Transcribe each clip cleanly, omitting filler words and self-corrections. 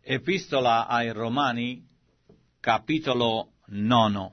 Epistola ai Romani, capitolo 9.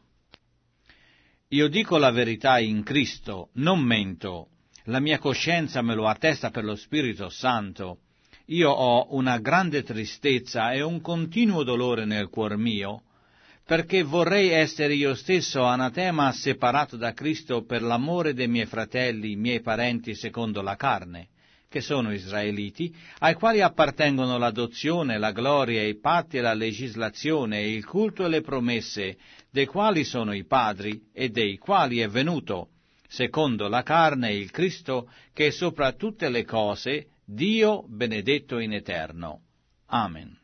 Io dico la verità in Cristo, non mento. La mia coscienza me lo attesta per lo Spirito Santo. Io ho una grande tristezza e un continuo dolore nel cuor mio, perché vorrei essere io stesso anatema separato da Cristo per l'amore dei miei fratelli, miei parenti secondo la carne, che sono israeliti, ai quali appartengono l'adozione, la gloria, i patti e la legislazione, il culto e le promesse, dei quali sono i padri e dei quali è venuto, secondo la carne, il Cristo, che è sopra tutte le cose, Dio benedetto in eterno. Amen.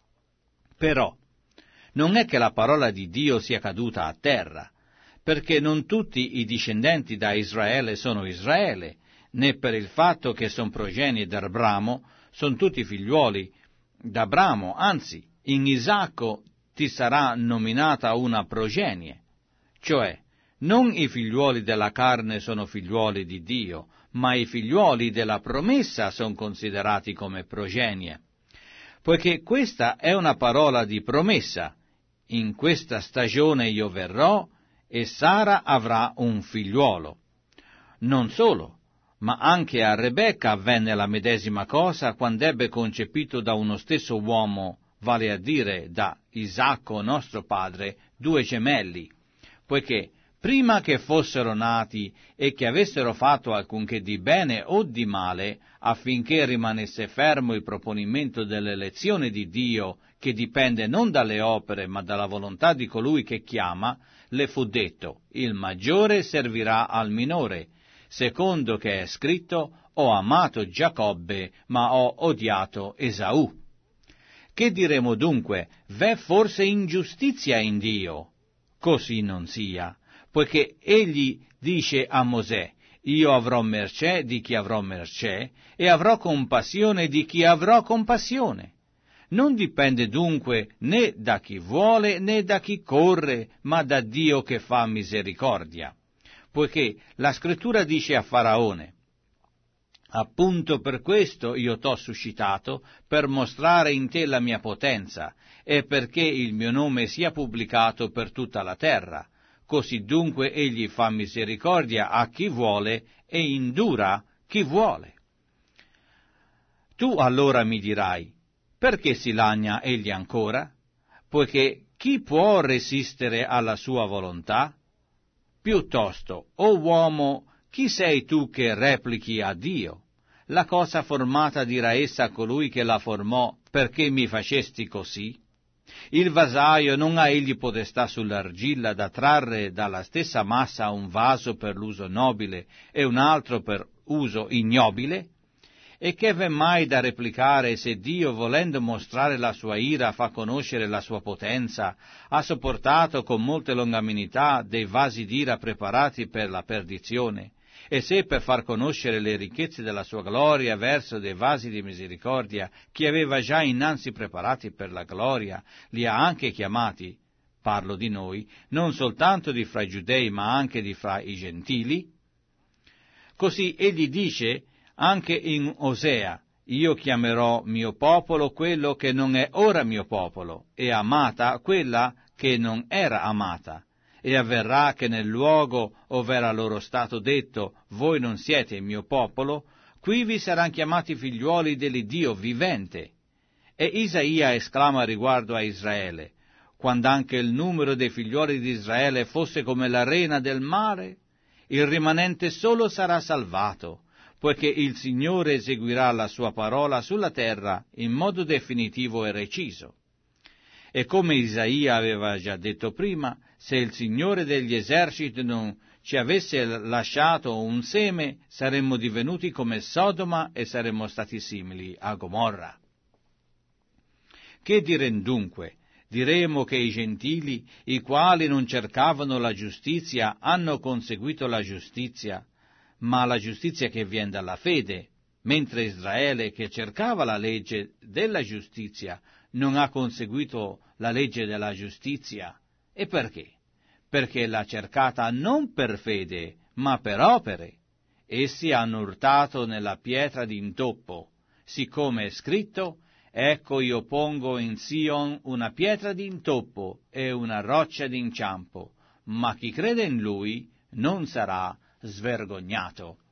Però non è che la parola di Dio sia caduta a terra, perché non tutti i discendenti da Israele sono Israele, né per il fatto che son progenie d'Abramo, son tutti figliuoli d'Abramo, anzi, in Isacco ti sarà nominata una progenie, cioè, non i figliuoli della carne sono figliuoli di Dio, ma i figliuoli della promessa sono considerati come progenie. Poiché questa è una parola di promessa, in questa stagione io verrò e Sara avrà un figliuolo. Non solo, ma anche a Rebecca avvenne la medesima cosa quando ebbe concepito da uno stesso uomo, vale a dire da Isacco nostro padre, 2 gemelli, poiché prima che fossero nati e che avessero fatto alcunché di bene o di male, affinché rimanesse fermo il proponimento dell'elezione di Dio, che dipende non dalle opere ma dalla volontà di colui che chiama, le fu detto: il maggiore servirà al minore, secondo che è scritto: ho amato Giacobbe, ma ho odiato Esaù. Che diremo dunque? V'è forse ingiustizia in Dio? Così non sia, poiché egli dice a Mosè: io avrò mercé di chi avrò mercé, e avrò compassione di chi avrò compassione. Non dipende dunque né da chi vuole né da chi corre, ma da Dio che fa misericordia. Poiché la Scrittura dice a Faraone: appunto per questo io t'ho suscitato, per mostrare in te la mia potenza, e perché il mio nome sia pubblicato per tutta la terra. Così dunque egli fa misericordia a chi vuole e indura chi vuole. Tu allora mi dirai: perché si lagna egli ancora? Poiché chi può resistere alla sua volontà? Piuttosto, o uomo, chi sei tu che replichi a Dio? La cosa formata dirà essa a colui che la formò: perché mi facesti così? Il vasaio non ha egli potestà sull'argilla da trarre dalla stessa massa un vaso per l'uso nobile e un altro per uso ignobile? E che v'è mai da replicare se Dio, volendo mostrare la sua ira, fa conoscere la sua potenza, ha sopportato con molte longaminità dei vasi d'ira preparati per la perdizione, e se per far conoscere le ricchezze della sua gloria verso dei vasi di misericordia, che aveva già innanzi preparati per la gloria, li ha anche chiamati, parlo di noi, non soltanto di fra i giudei, ma anche di fra i gentili? Così egli dice anche in Osea: io chiamerò mio popolo quello che non è ora mio popolo, e amata quella che non era amata. E avverrà che nel luogo ov'era loro stato detto: voi non siete il mio popolo, qui vi saranno chiamati figliuoli dell'Iddio vivente. E Isaia esclama riguardo a Israele: quando anche il numero dei figliuoli di Israele fosse come l'arena del mare, il rimanente solo sarà salvato, poiché il Signore eseguirà la sua parola sulla terra in modo definitivo e reciso. E come Isaia aveva già detto prima, se il Signore degli eserciti non ci avesse lasciato un seme, saremmo divenuti come Sodoma e saremmo stati simili a Gomorra. Che direm dunque? Diremo che i gentili, i quali non cercavano la giustizia, hanno conseguito la giustizia, ma la giustizia che viene dalla fede, mentre Israele, che cercava la legge della giustizia, non ha conseguito la legge della giustizia. E perché? Perché l'ha cercata non per fede, ma per opere. Essi hanno urtato nella pietra d'intoppo, siccome è scritto: Ecco io pongo in Sion una pietra d'intoppo e una roccia d'inciampo, ma chi crede in Lui non sarà svergognato.